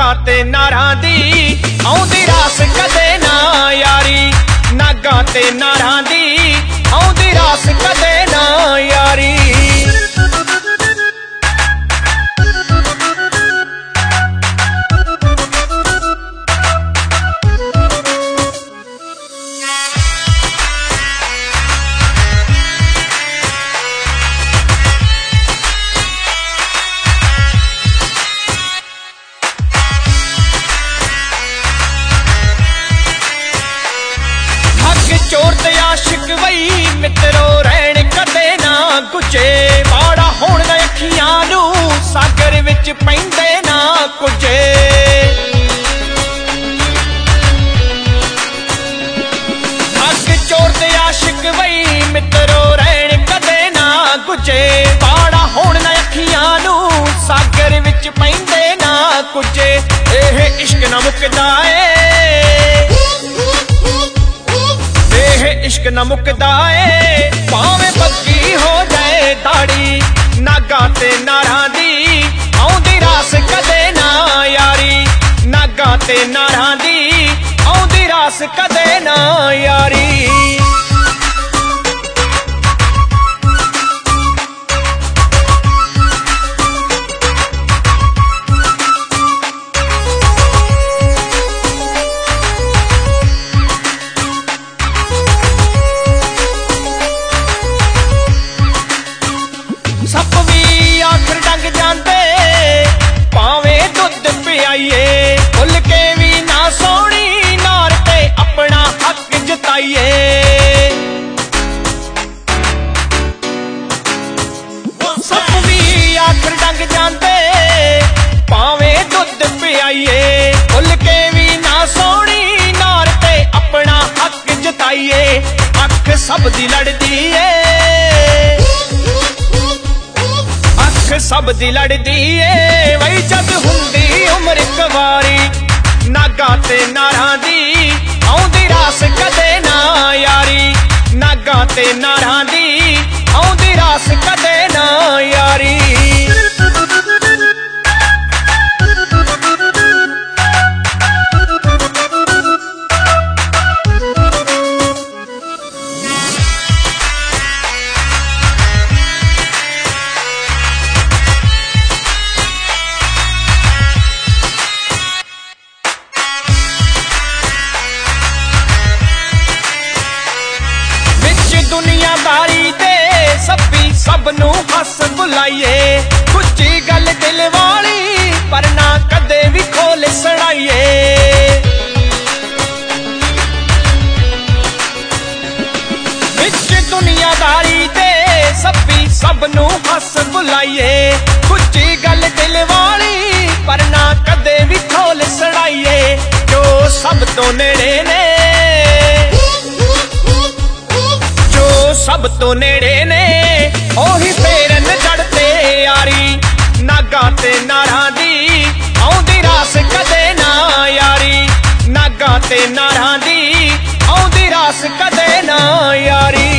नागा ते नारां दी आउंदी रास कदे ना यारी। नागा ते नारां दी आउंदी रास कदे ना यारी। चोर ते आशिक वही मित्रो रहन कदे ना गुजे। माड़ा होण दा अखियां नू सागर विच पैंदे ना कुजे। अग चोर ते आशिक वही मित्रो रहन कदे ना गुजे। माड़ा होण दा अखियां नू सागर विच पैंदे ना कुजे। एह इश्क ना मुकदा इश्क न मुकदा ए भावें पक्की हो जाए दाड़ी। नागा ते नारां दी आउंदी रास कदे ना यारी। नागा ते नारां दी आउंदी रास कदे ना यारी। सप भी आखर डंग जांदे भावें दुध पियाइए। भुल के भी ना सोनी नार ते अपना हक जताइए। सप भी आखर डंग जांदे भावें दुध पियाइए। भुल के भी ना सोनी नार ते अपना हक जताइए। अख सब दी लड़दी है सब दी लड़दी ए वही जद हुंदी उम्र कवारी। नागा ते नारां दी आउंदी रास कदे ना यारी। नागा ते नारां दी आउंदी रास कदे ना यारी। दुनियादारी दे सभी सबनू हस बुलाइए। कुछ गल दिल वाली पर ना कदे भी खोल सड़ाइए। विच दुनियादारी दे सभी सबनू हस बुलाइए। कुछ गल दिल वाली पर ना कदे भी खोल सड़ाइए। जो सब तो नेड़े ने सब तो नेड़े ने ओही फेरन चढ़ते यारी। नागा ते नारां दी आउंदी रास कदे ना यारी। नागा ते नारां दी आउंदी रास कदे ना यारी।